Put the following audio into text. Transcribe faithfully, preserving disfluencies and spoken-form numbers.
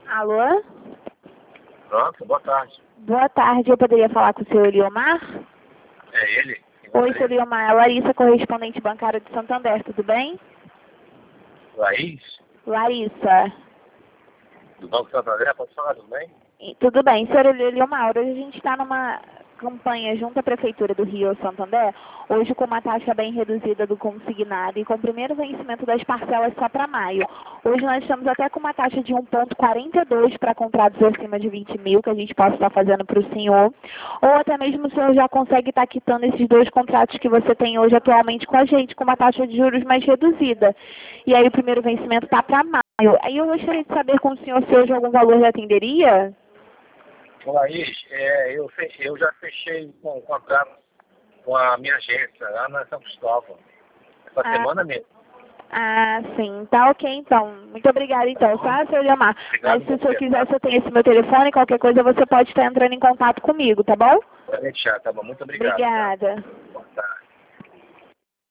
Alô? Pronto, boa tarde. Boa tarde, eu poderia falar com o senhor Eliomar? É ele? Oi, senhor Eliomar, é a Larissa, correspondente bancária de Santander, tudo bem? Laís? Larissa. Do Banco Santander, pode falar, tudo bem? E- Tudo bem, senhor Eliomar, hoje a gente está numa campanha junto à Prefeitura do Rio Santander, hoje com uma taxa bem reduzida do consignado e com o primeiro vencimento das parcelas só para maio. Hoje nós estamos até com uma taxa de um vírgula quarenta e dois para contratos acima de vinte mil, que a gente possa estar fazendo para o senhor, ou até mesmo o senhor já consegue estar quitando esses dois contratos que você tem hoje atualmente com a gente, com uma taxa de juros mais reduzida. E aí o primeiro vencimento está para maio. Aí eu gostaria de saber com o senhor se hoje algum valor já atenderia? Laís, é, eu, fechei, eu já fechei com um contrato com a minha agência lá na São Cristóvão. Essa Ah. semana mesmo. Ah, sim. Tá ok, então. Muito obrigada, então, tá, senhor Eliomar? Obrigado Mas se o você, senhor quiser, tá? você tem esse meu telefone, qualquer coisa você pode estar entrando em contato comigo, tá bom? Pode deixar, tá bom? Muito obrigado. Obrigada. Tá? Boa tarde.